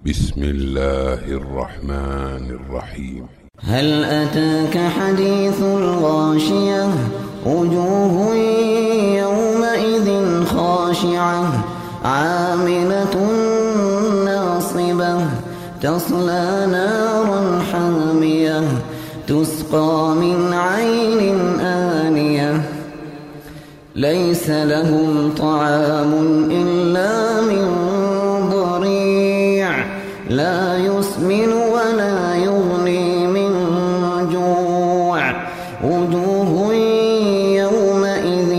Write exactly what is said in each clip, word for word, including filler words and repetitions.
بسم الله الرحمن الرحيم. هل أتاك حديث الغاشية وجوه يومئذ خاشعة عاملة ناصبة تصلى نارا حامية تسقى من عين آنية ليس لهم طعام إلا من ضريع لا يسمن ولا يغني من جوع وجوه يومئذ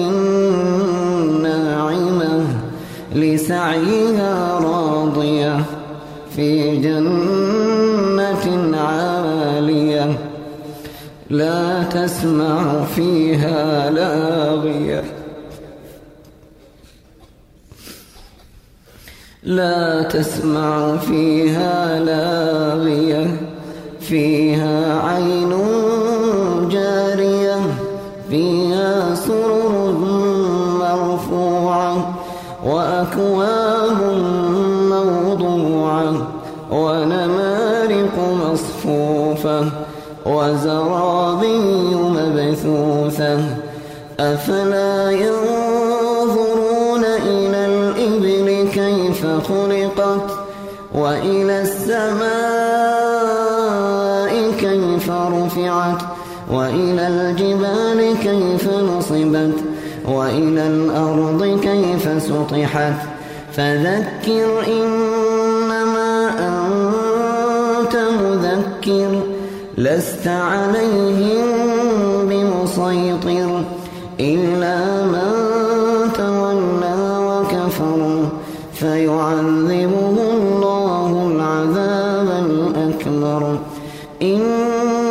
ناعمة لسعيها راضية في جنة عالية لا تسمع فيها لاغية لا تسمع فيها لاغية فيها عين جارية فيها سرر مرفوعة وأكواب موضوعة ونمارق مصفوفة وزرابي مبثوثة أفلا ينظرون إلى الإبل كيف خلقت وإلى السماء كيف رفعت وإلى الجبال كيف نصبت وإلى الأرض كيف سطحت فذكر إنما أنت مذكر لست عليهم بمسيطر إلا من تولى وكفر فيعذبه الله العذاب الأكبر. إن